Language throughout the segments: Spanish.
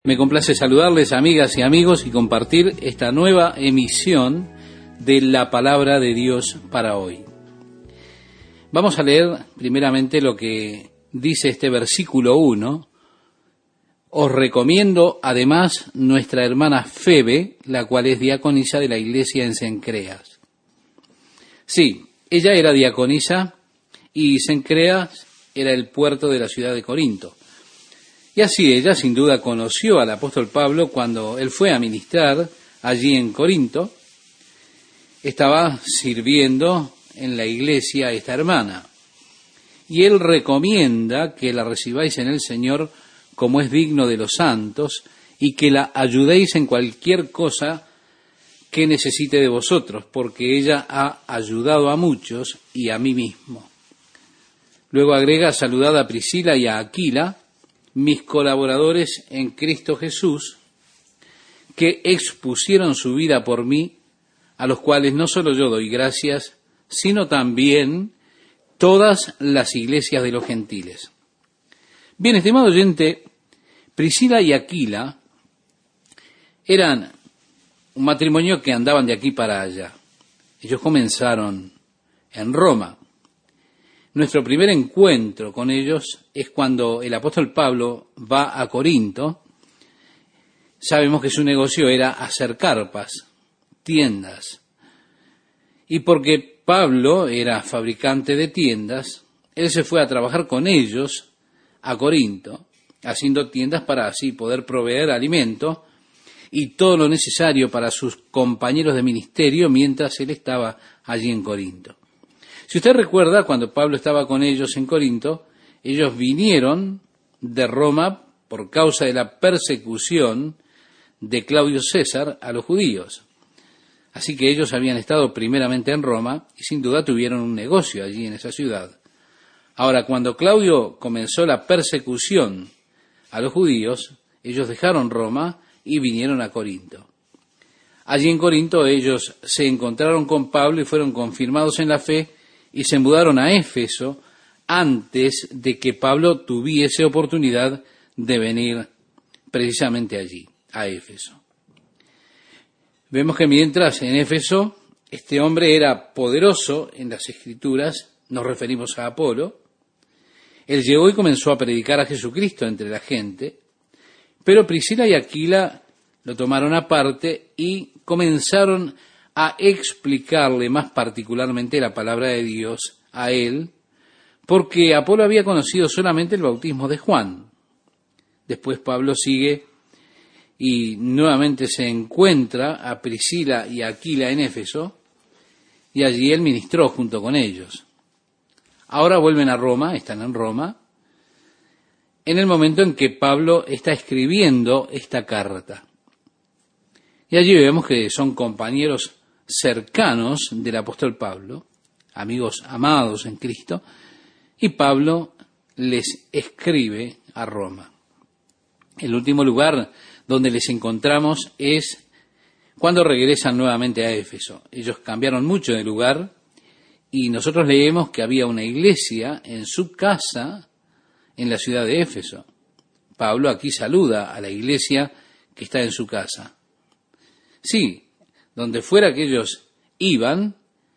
Me complace saludarles, amigas y amigos, y compartir esta nueva emisión de la Palabra de Dios para hoy. Vamos a leer primeramente lo que dice este versículo 1. Os recomiendo además nuestra hermana Febe, la cual es diaconisa de la iglesia en Cencreas. Sí, ella era diaconisa y Cencreas era el puerto de la ciudad de Corinto. Y así ella sin duda conoció al apóstol Pablo cuando él fue a ministrar allí en Corinto. Estaba sirviendo en la iglesia a esta hermana. Y él recomienda que la recibáis en el Señor como es digno de los santos y que la ayudéis en cualquier cosa que necesite de vosotros, porque ella ha ayudado a muchos y a mí mismo. Luego agrega: saludad a Priscila y a Aquila, mis colaboradores en Cristo Jesús, que expusieron su vida por mí, a los cuales no solo yo doy gracias, sino también todas las iglesias de los gentiles. Bien, estimado oyente, Priscila y Aquila eran un matrimonio que andaban de aquí para allá. Ellos comenzaron en Roma. Nuestro primer encuentro con ellos es cuando el apóstol Pablo va a Corinto. Sabemos que su negocio era hacer carpas, tiendas. Y porque Pablo era fabricante de tiendas, él se fue a trabajar con ellos a Corinto, haciendo tiendas para así poder proveer alimento y todo lo necesario para sus compañeros de ministerio mientras él estaba allí en Corinto. Si usted recuerda, cuando Pablo estaba con ellos en Corinto, ellos vinieron de Roma por causa de la persecución de Claudio César a los judíos. Así que ellos habían estado primeramente en Roma y sin duda tuvieron un negocio allí en esa ciudad. Ahora, cuando Claudio comenzó la persecución a los judíos, ellos dejaron Roma y vinieron a Corinto. Allí en Corinto ellos se encontraron con Pablo y fueron confirmados en la fe y se mudaron a Éfeso antes de que Pablo tuviese oportunidad de venir precisamente allí, a Éfeso. Vemos que mientras en Éfeso este hombre era poderoso en las Escrituras, nos referimos a Apolo, él llegó y comenzó a predicar a Jesucristo entre la gente, pero Priscila y Aquila lo tomaron aparte y comenzaron a explicarle más particularmente la palabra de Dios a él, porque Apolo había conocido solamente el bautismo de Juan. Después Pablo sigue y nuevamente se encuentra a Priscila y a Aquila en Éfeso, y allí él ministró junto con ellos. Ahora vuelven a Roma, están en Roma, en el momento en que Pablo está escribiendo esta carta. Y allí vemos que son compañeros cercanos del apóstol Pablo, amigos amados en Cristo, y Pablo les escribe a Roma. El último lugar donde les encontramos es cuando regresan nuevamente a Éfeso. Ellos cambiaron mucho de lugar y nosotros leemos que había una iglesia en su casa en la ciudad de Éfeso. Pablo aquí saluda a la iglesia que está en su casa. Sí, donde fuera que ellos iban,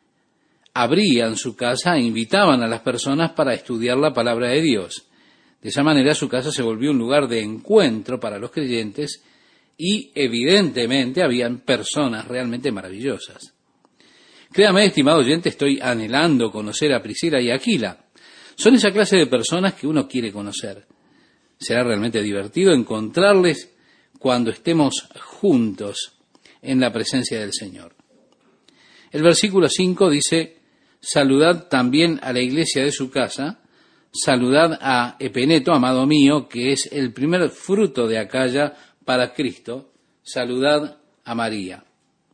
abrían su casa e invitaban a las personas para estudiar la palabra de Dios. De esa manera su casa se volvió un lugar de encuentro para los creyentes y evidentemente habían personas realmente maravillosas. Créame, estimado oyente, estoy anhelando conocer a Priscila y Aquila. Son esa clase de personas que uno quiere conocer. Será realmente divertido encontrarles cuando estemos juntos en la presencia del Señor. El versículo 5 dice: saludad también a la iglesia de su casa, saludad a Epeneto, amado mío, que es el primer fruto de Acaya para Cristo, saludad a María.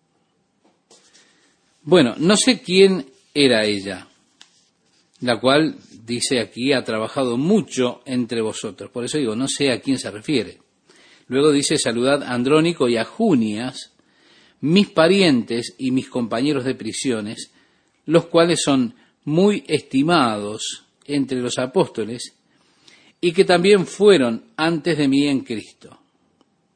Bueno, no sé quién era ella, la cual, dice aquí, ha trabajado mucho entre vosotros. Por eso digo, no sé a quién se refiere. Luego dice: saludad a Andrónico y a Junias, mis parientes y mis compañeros de prisiones, los cuales son muy estimados entre los apóstoles y que también fueron antes de mí en Cristo.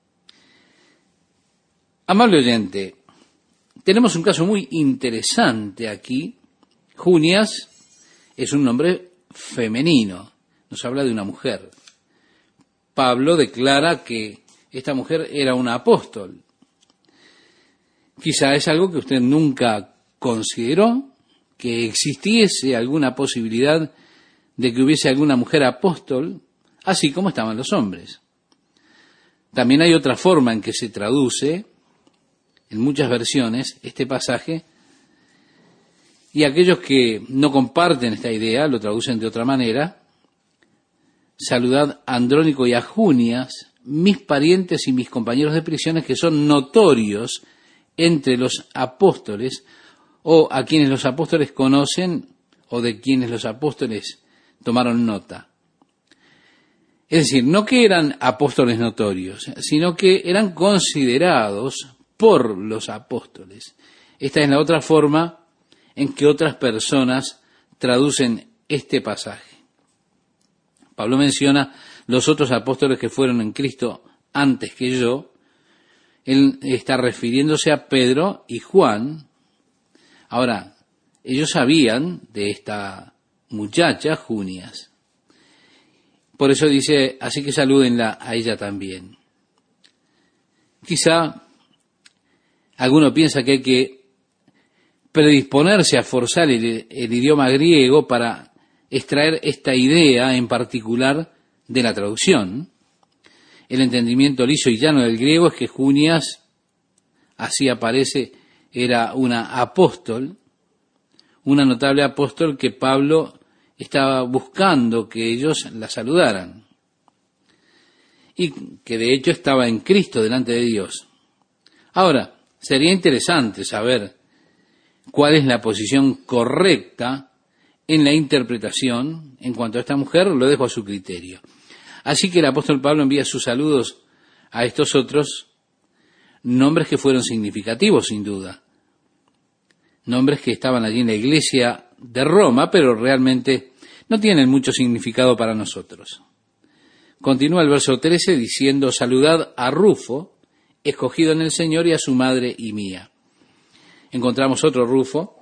Amable oyente, tenemos un caso muy interesante aquí. Junias es un nombre femenino, nos habla de una mujer. Pablo declara que esta mujer era una apóstol. Quizá es algo que usted nunca consideró, que existiese alguna posibilidad de que hubiese alguna mujer apóstol, así como estaban los hombres. También hay otra forma en que se traduce, en muchas versiones, este pasaje, y aquellos que no comparten esta idea lo traducen de otra manera. Saludad a Andrónico y a Junias, mis parientes y mis compañeros de prisiones, que son notorios entre los apóstoles, o a quienes los apóstoles conocen, o de quienes los apóstoles tomaron nota. Es decir, no que eran apóstoles notorios, sino que eran considerados por los apóstoles. Esta es la otra forma en que otras personas traducen este pasaje. Pablo menciona los otros apóstoles que fueron en Cristo antes que yo. Él está refiriéndose a Pedro y Juan. Ahora, ellos sabían de esta muchacha, Junias. Por eso dice, así que salúdenla a ella también. Quizá alguno piensa que hay que predisponerse a forzar el idioma griego para extraer esta idea en particular de la traducción. El entendimiento liso y llano del griego es que Junias, así aparece, era una apóstol, una notable apóstol que Pablo estaba buscando que ellos la saludaran, y que de hecho estaba en Cristo delante de Dios. Ahora, sería interesante saber cuál es la posición correcta en la interpretación en cuanto a esta mujer. Lo dejo a su criterio. Así que el apóstol Pablo envía sus saludos a estos otros nombres que fueron significativos, sin duda. Nombres que estaban allí en la iglesia de Roma, pero realmente no tienen mucho significado para nosotros. Continúa el verso 13 diciendo, saludad a Rufo, escogido en el Señor, y a su madre y mía. Encontramos otro Rufo.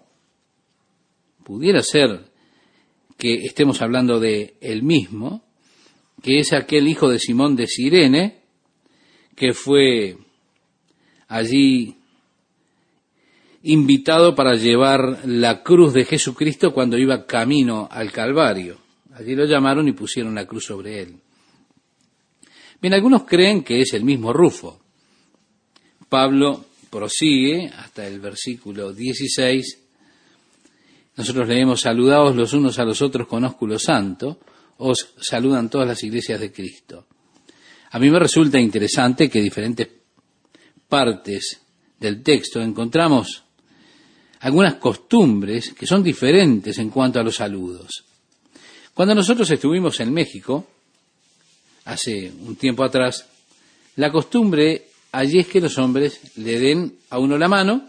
Pudiera ser que estemos hablando de él mismo, que es aquel hijo de Simón de Cirene, que fue allí invitado para llevar la cruz de Jesucristo cuando iba camino al Calvario. Allí lo llamaron y pusieron la cruz sobre él. Bien, algunos creen que es el mismo Rufo. Pablo prosigue hasta el versículo 16. Nosotros leemos, saludaos los unos a los otros con ósculo santo, os saludan todas las iglesias de Cristo. A mí me resulta interesante que en diferentes partes del texto encontramos algunas costumbres que son diferentes en cuanto a los saludos. Cuando nosotros estuvimos en México, hace un tiempo atrás, la costumbre allí es que los hombres le den a uno la mano,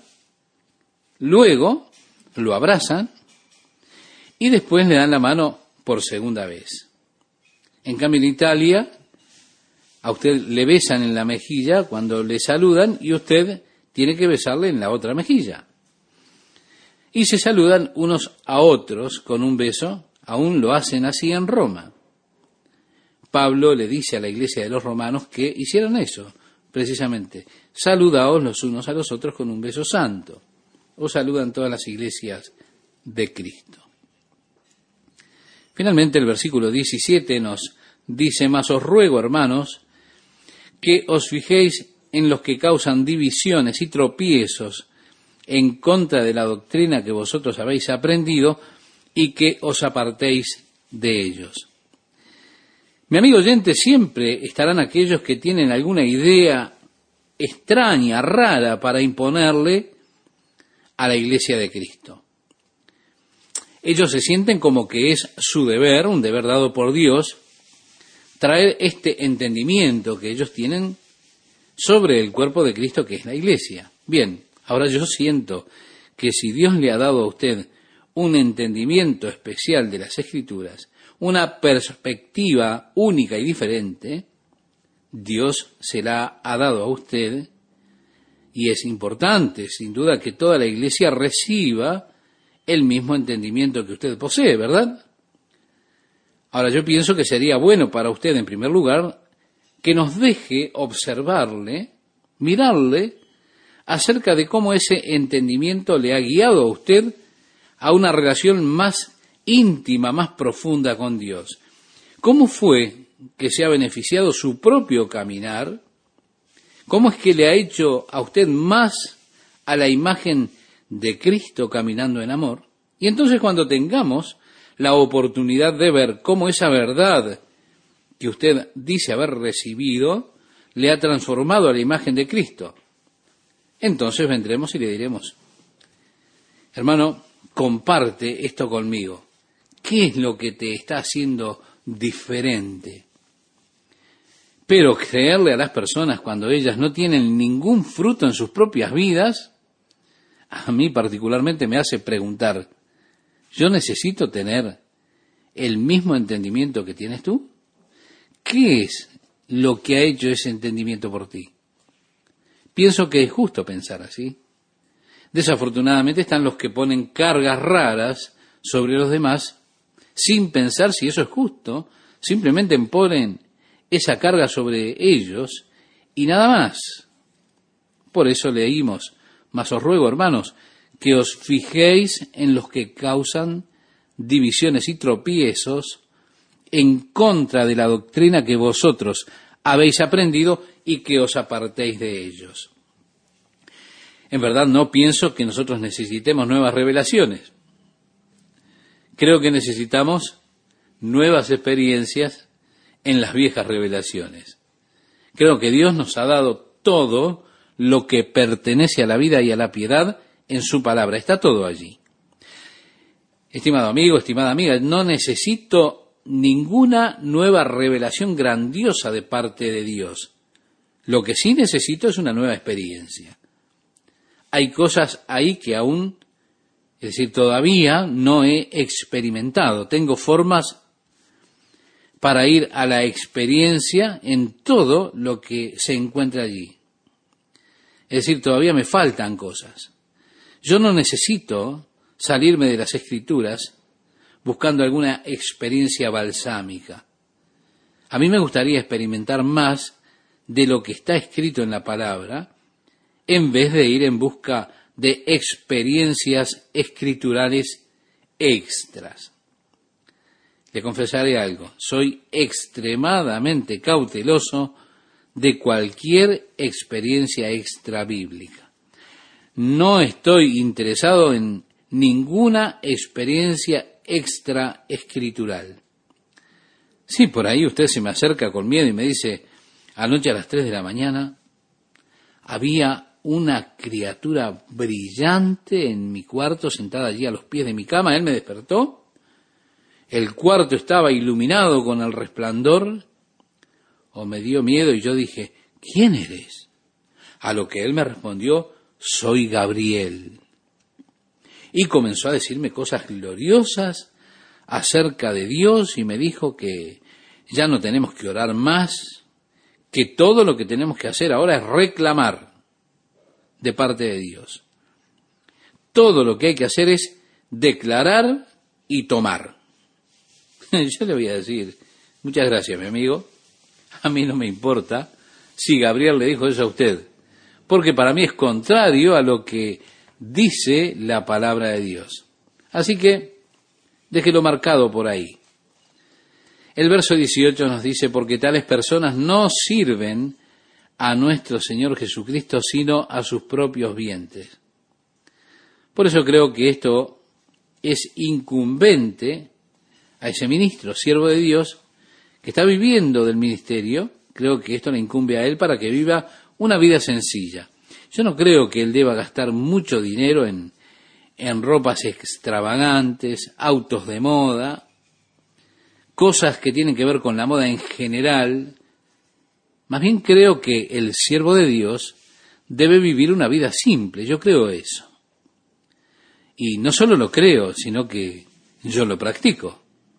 luego lo abrazan y después le dan la mano por segunda vez. En cambio, en Italia, a usted le besan en la mejilla cuando le saludan y usted tiene que besarle en la otra mejilla. Y se saludan unos a otros con un beso, aún lo hacen así en Roma. Pablo le dice a la iglesia de los romanos que hicieron eso, precisamente. Saludaos los unos a los otros con un beso santo. O saludan todas las iglesias de Cristo. Finalmente el versículo 17 nos dice, mas os ruego, hermanos, que os fijéis en los que causan divisiones y tropiezos en contra de la doctrina que vosotros habéis aprendido y que os apartéis de ellos. Mi amigo oyente, siempre estarán aquellos que tienen alguna idea extraña, rara, para imponerle a la iglesia de Cristo. Ellos se sienten como que es su deber, un deber dado por Dios, traer este entendimiento que ellos tienen sobre el cuerpo de Cristo, que es la iglesia. Bien, ahora yo siento que si Dios le ha dado a usted un entendimiento especial de las Escrituras, una perspectiva única y diferente, Dios se la ha dado a usted Y es importante, sin duda, que toda la iglesia reciba el mismo entendimiento que usted posee, ¿verdad? Ahora, yo pienso que sería bueno para usted, en primer lugar, que nos deje observarle, mirarle, acerca de cómo ese entendimiento le ha guiado a usted a una relación más íntima, más profunda con Dios. ¿Cómo fue que se ha beneficiado su propio caminar? ¿Cómo es que le ha hecho a usted más a la imagen de Cristo caminando en amor? Y entonces cuando tengamos la oportunidad de ver cómo esa verdad que usted dice haber recibido le ha transformado a la imagen de Cristo, entonces vendremos y le diremos: hermano, comparte esto conmigo. ¿Qué es lo que te está haciendo diferente? Pero creerle a las personas cuando ellas no tienen ningún fruto en sus propias vidas, a mí particularmente me hace preguntar: ¿yo necesito tener el mismo entendimiento que tienes tú? ¿Qué es lo que ha hecho ese entendimiento por ti? Pienso que es justo pensar así. Desafortunadamente están los que ponen cargas raras sobre los demás sin pensar si eso es justo, simplemente ponen esa carga sobre ellos y nada más. Por eso leímos: mas os ruego, hermanos, que os fijéis en los que causan divisiones y tropiezos en contra de la doctrina que vosotros habéis aprendido y que os apartéis de ellos. En verdad no pienso que nosotros necesitemos nuevas revelaciones. Creo que necesitamos nuevas experiencias en las viejas revelaciones. Creo que Dios nos ha dado todo lo que pertenece a la vida y a la piedad en su palabra. Está todo allí. Estimado amigo, estimada amiga, no necesito ninguna nueva revelación grandiosa de parte de Dios. Lo que sí necesito es una nueva experiencia. Hay cosas ahí que aún, es decir, todavía no he experimentado. Tengo formas para ir a la experiencia en todo lo que se encuentra allí. Es decir, todavía me faltan cosas. Yo no necesito salirme de las Escrituras buscando alguna experiencia balsámica. A mí me gustaría experimentar más de lo que está escrito en la palabra, en vez de ir en busca de experiencias escriturales extras. Le confesaré algo: soy extremadamente cauteloso de cualquier experiencia extra bíblica. No estoy interesado en ninguna experiencia extra escritural. Sí, por ahí usted se me acerca con miedo y me dice: anoche a las 3 de la mañana había una criatura brillante en mi cuarto, sentada allí a los pies de mi cama. Él me despertó, el cuarto estaba iluminado con el resplandor, o me dio miedo y yo dije: ¿quién eres? A lo que él me respondió: soy Gabriel. Y comenzó a decirme cosas gloriosas acerca de Dios y me dijo que ya no tenemos que orar más, que todo lo que tenemos que hacer ahora es reclamar de parte de Dios. Todo lo que hay que hacer es declarar y tomar. Yo le voy a decir: muchas gracias, mi amigo. A mí no me importa si Gabriel le dijo eso a usted, porque para mí es contrario a lo que dice la palabra de Dios. Así que déjelo marcado por ahí. El verso 18 nos dice: porque tales personas no sirven a nuestro Señor Jesucristo, sino a sus propios vientres. Por eso creo que esto es incumbente a ese ministro, siervo de Dios, que está viviendo del ministerio. Creo que esto le incumbe a él para que viva una vida sencilla. Yo no creo que él deba gastar mucho dinero en ropas extravagantes, autos de moda, cosas que tienen que ver con la moda en general. Más bien creo que el siervo de Dios debe vivir una vida simple. Yo creo eso. Y no solo lo creo, sino que yo lo practico.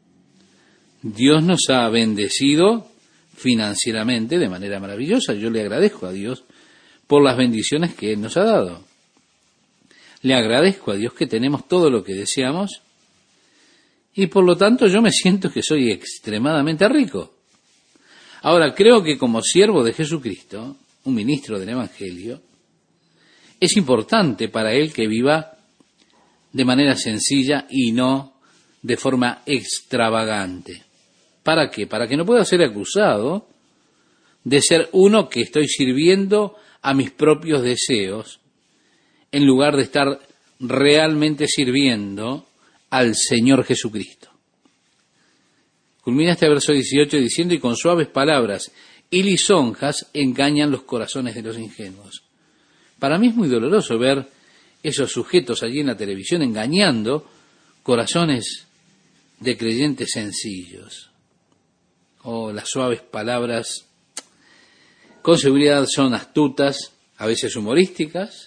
Dios nos ha bendecido financieramente de manera maravillosa. Yo le agradezco a Dios por las bendiciones que Él nos ha dado. Le agradezco a Dios que tenemos todo lo que deseamos y por lo tanto yo me siento que soy extremadamente rico. Ahora, creo que como siervo de Jesucristo, un ministro del Evangelio, es importante para Él que viva de manera sencilla y no de forma extravagante. ¿Para qué? Para que no pueda ser acusado de ser uno que estoy sirviendo a mis propios deseos, en lugar de estar realmente sirviendo al Señor Jesucristo. Culmina este verso 18 diciendo, y con suaves palabras y lisonjas engañan los corazones de los ingenuos. Para mí es muy doloroso ver esos sujetos allí en la televisión engañando corazones de creyentes sencillos. Las suaves palabras con seguridad son astutas, a veces humorísticas,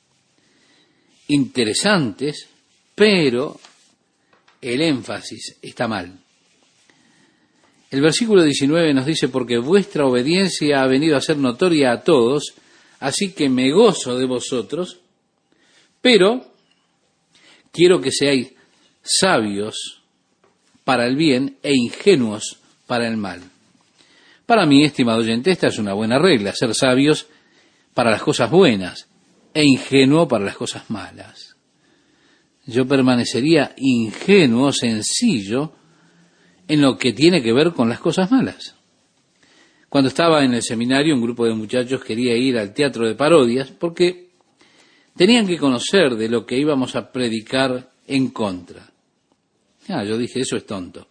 interesantes, pero el énfasis está mal. El versículo 19 nos dice, porque vuestra obediencia ha venido a ser notoria a todos, así que me gozo de vosotros, pero quiero que seáis sabios para el bien e ingenuos para el mal. Para mí, estimado oyente, esta es una buena regla, ser sabios para las cosas buenas e ingenuo para las cosas malas. Yo permanecería ingenuo, sencillo, en lo que tiene que ver con las cosas malas. Cuando estaba en el seminario, un grupo de muchachos quería ir al teatro de parodias porque tenían que conocer de lo que íbamos a predicar en contra. Yo dije, eso es tonto.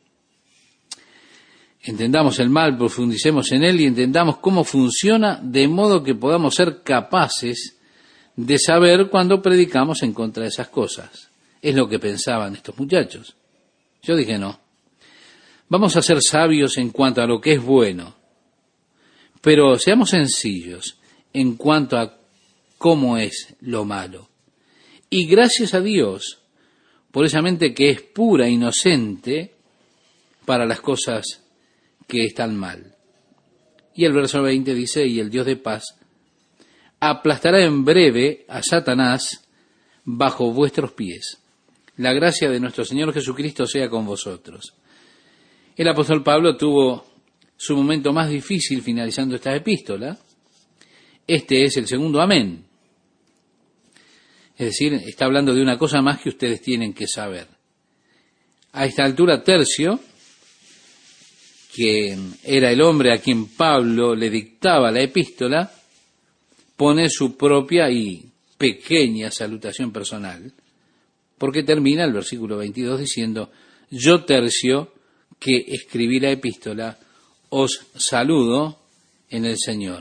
Entendamos el mal, profundicemos en él y entendamos cómo funciona, de modo que podamos ser capaces de saber cuando predicamos en contra de esas cosas. Es lo que pensaban estos muchachos. Yo dije, no. Vamos a ser sabios en cuanto a lo que es bueno, pero seamos sencillos en cuanto a cómo es lo malo. Y gracias a Dios por esa mente que es pura, inocente, para las cosas que están mal. Y el verso 20 dice, y el Dios de paz aplastará en breve a Satanás bajo vuestros pies. La gracia de nuestro Señor Jesucristo sea con vosotros. El apóstol Pablo tuvo su momento más difícil finalizando esta epístola. Este es el segundo amén. Es decir, está hablando de una cosa más que ustedes tienen que saber. A esta altura, Tercio, que era el hombre a quien Pablo le dictaba la epístola, pone su propia y pequeña salutación personal, porque termina el versículo 22 diciendo, yo Tercio, que escribí la epístola, os saludo en el Señor.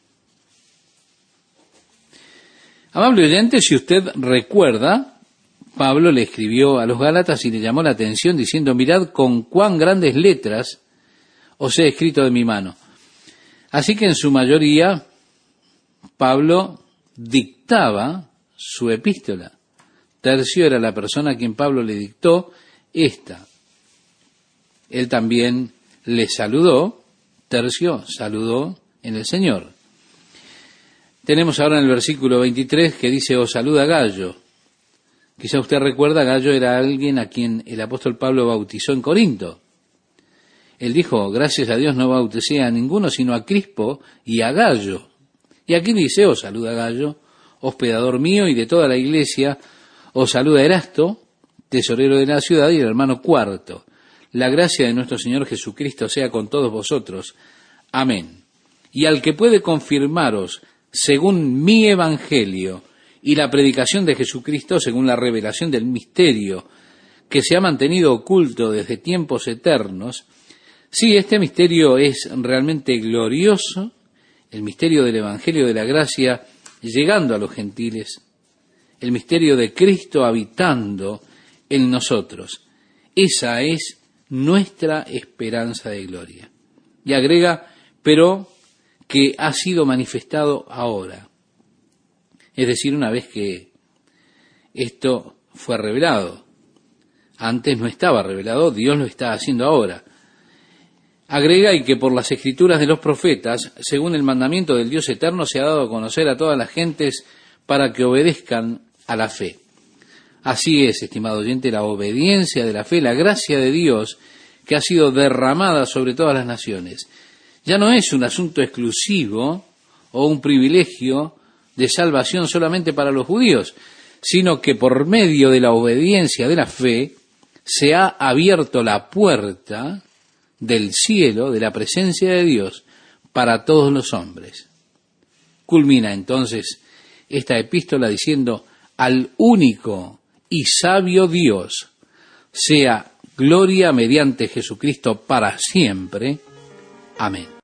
Amable oyente, si usted recuerda, Pablo le escribió a los Gálatas y le llamó la atención diciendo, mirad con cuán grandes letras os he escrito de mi mano. Así que en su mayoría, Pablo dictaba su epístola. Tercio era la persona a quien Pablo le dictó esta. Él también le saludó, Tercio saludó en el Señor. Tenemos ahora en el versículo 23 que dice, os saluda Gallo. Quizá usted recuerda, Gallo era alguien a quien el apóstol Pablo bautizó en Corinto. Él dijo, gracias a Dios no bauticé a ninguno, sino a Crispo y a Gallo. Y aquí dice, os saluda Gallo, hospedador mío y de toda la iglesia, os saluda Erasto, tesorero de la ciudad, y el hermano Cuarto. La gracia de nuestro Señor Jesucristo sea con todos vosotros. Amén. Y al que puede confirmaros, según mi evangelio y la predicación de Jesucristo, según la revelación del misterio que se ha mantenido oculto desde tiempos eternos, sí, este misterio es realmente glorioso, el misterio del evangelio de la gracia llegando a los gentiles, el misterio de Cristo habitando en nosotros. Esa es nuestra esperanza de gloria. Y agrega, pero que ha sido manifestado ahora. Es decir, una vez que esto fue revelado. Antes no estaba revelado, Dios lo está haciendo ahora. Agrega, y que por las escrituras de los profetas, según el mandamiento del Dios eterno, se ha dado a conocer a todas las gentes para que obedezcan a la fe. Así es, estimado oyente, la obediencia de la fe, la gracia de Dios que ha sido derramada sobre todas las naciones. Ya no es un asunto exclusivo o un privilegio de salvación solamente para los judíos, sino que por medio de la obediencia de la fe se ha abierto la puerta del cielo, de la presencia de Dios, para todos los hombres. Culmina entonces esta epístola diciendo: al único y sabio Dios sea gloria mediante Jesucristo para siempre. Amén.